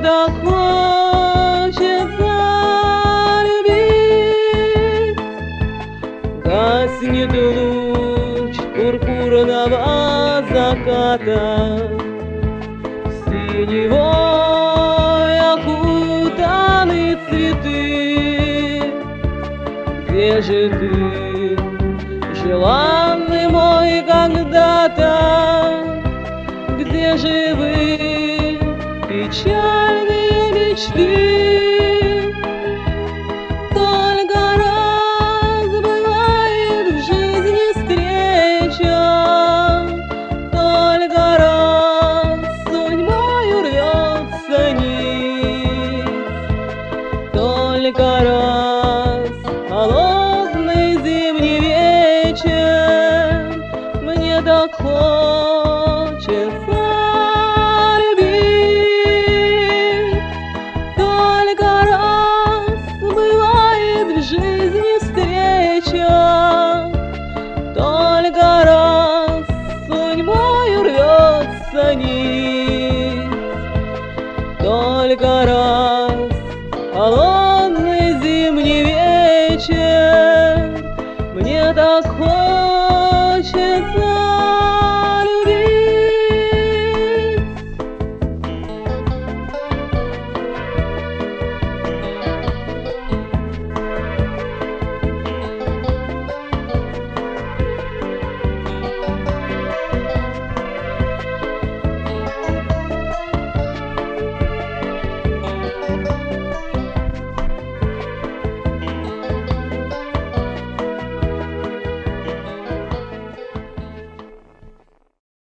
так хочется любить. Гаснет луч пурпурного заката, синевой окутаны цветы. Где же ты, желанный мой когда-то? Где же вы, печальные мечты? Только раз бывает в жизни встреча, только раз судьбою рвется нить, только раз холодный зимний вечер мне так хочется любить. Только раз бывает в жизни встреча, только раз судьбою рвется нить, только раз